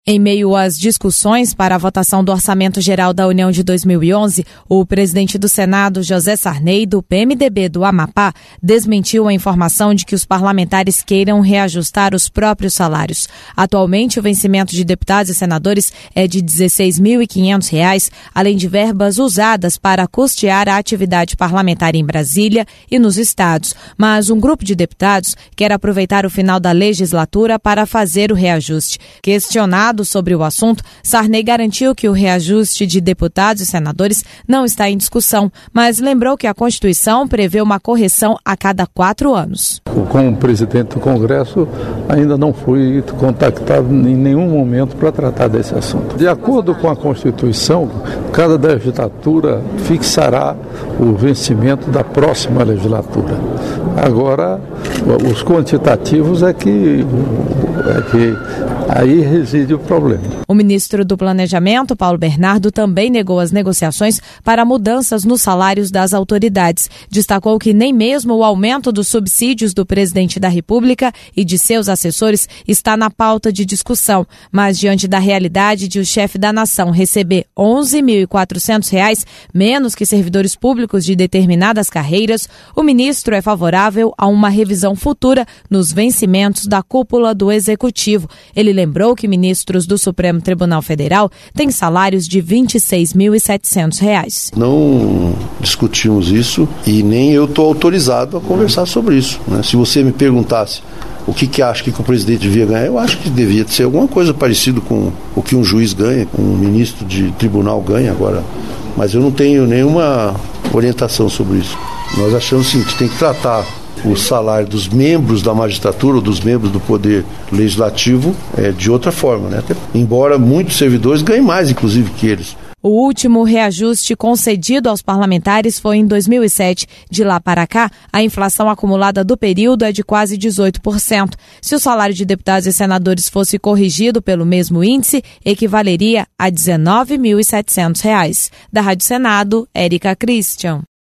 Em meio às discussões para a votação do Orçamento Geral da União de 2011, o presidente do Senado, José Sarney, do PMDB do Amapá, desmentiu a informação de que os parlamentares queiram reajustar os próprios salários. Atualmente, o vencimento de deputados e senadores é de R$ 16.500, além de verbas usadas para custear a atividade parlamentar em Brasília e nos estados. Mas um grupo de deputados quer aproveitar o final da legislatura para fazer o reajuste. Questionado sobre o assunto, Sarney garantiu que o reajuste de deputados e senadores não está em discussão, mas lembrou que a Constituição prevê uma correção a cada 4 anos. Como presidente do Congresso, ainda não fui contactado em nenhum momento para tratar desse assunto. De acordo com a Constituição, cada legislatura fixará o vencimento da próxima legislatura. Agora, os quantitativos é que aí reside o problema. O ministro do Planejamento, Paulo Bernardo, também negou as negociações para mudanças nos salários das autoridades. Destacou que nem mesmo o aumento dos subsídios do presidente da República e de seus assessores está na pauta de discussão. Mas, diante da realidade de o chefe da nação receber R$ 11.400 menos que servidores públicos de determinadas carreiras, o ministro é favorável a uma revisão futura nos vencimentos da cúpula do Executivo. Ele lembrou que ministros do Supremo Tribunal Federal têm salários de R$ 26.700. Não discutimos isso e nem eu estou autorizado a conversar sobre isso, né? Se você me perguntasse o que acha que o presidente devia ganhar, eu acho que devia ser alguma coisa parecida com o que um juiz ganha, um ministro de tribunal ganha agora. Mas eu não tenho nenhuma orientação sobre isso. Nós achamos sim que tem que tratar o salário dos membros da magistratura ou dos membros do Poder Legislativo de outra forma, né? Embora muitos servidores ganhem mais, inclusive, que eles. O último reajuste concedido aos parlamentares foi em 2007. De lá para cá, a inflação acumulada do período é de quase 18%. Se o salário de deputados e senadores fosse corrigido pelo mesmo índice, equivaleria a R$ 19.700. Da Rádio Senado, Érica Christian.